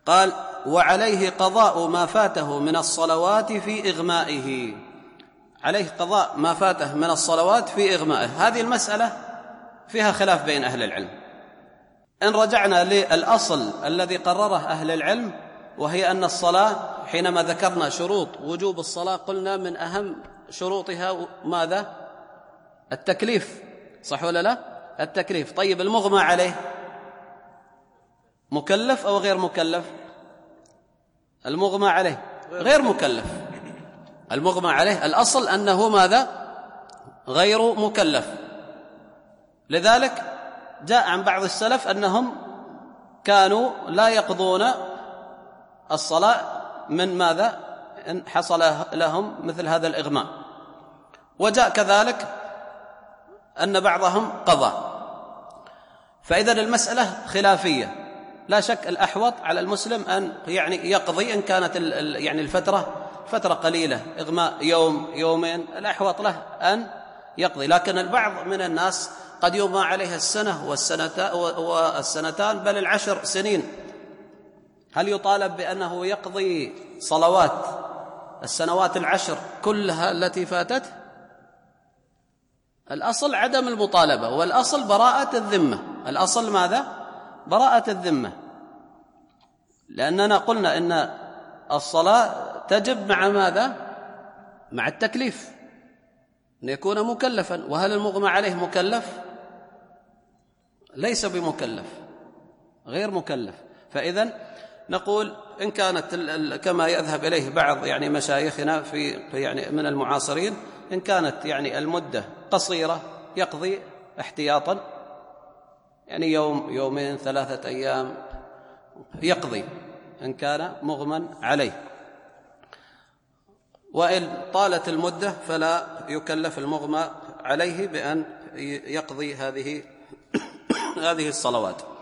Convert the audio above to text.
قال: وعليه قضاء ما فاته من الصلوات في إغمائه. عليه قضاء ما فاته من الصلوات في إغمائه. هذه المسألة فيها خلاف بين أهل العلم. إن رجعنا للأصل الذي قرره أهل العلم، وهي أن الصلاة، حينما ذكرنا شروط وجوب الصلاة قلنا من أهم شروطها ماذا؟ التكليف، صح ولا لا؟ التكليف. طيب المغمى عليه مكلف أو غير مكلف؟ المغمى عليه غير مكلف. المغمى عليه الأصل أنه ماذا؟ غير مكلف. لذلك جاء عن بعض السلف أنهم كانوا لا يقضون الصلاة من ماذا؟ إن حصل لهم مثل هذا الإغماء. وجاء كذلك أن بعضهم قضى. فإذا المسألة خلافية. لا شك الأحوط على المسلم أن يقضي إن كانت الفترة قليلة، إغماء يوم يومين، الأحوط له أن يقضي. لكن البعض من الناس قد يغمى عليها السنة والسنتان بل 10 سنين. هل يطالب بأنه يقضي صلوات السنوات 10 كلها التي فاتت؟ الأصل عدم المطالبة، والأصل براءة الذمة. الأصل ماذا؟ براءة الذمة. لأننا قلنا إن الصلاة تجب مع ماذا؟ مع التكليف، أن يكون مكلفا. وهل المغمى عليه مكلف؟ ليس بمكلف، غير مكلف. فإذن نقول إن كانت كما يذهب إليه بعض مشايخنا في من المعاصرين، إن كانت المدة قصيرة يقضي احتياطا، يوم يومين 3 أيام يقضي إن كان مغمى عليه. وإن طالت المدة فلا يكلف المغمى عليه بأن يقضي هذه الصلوات.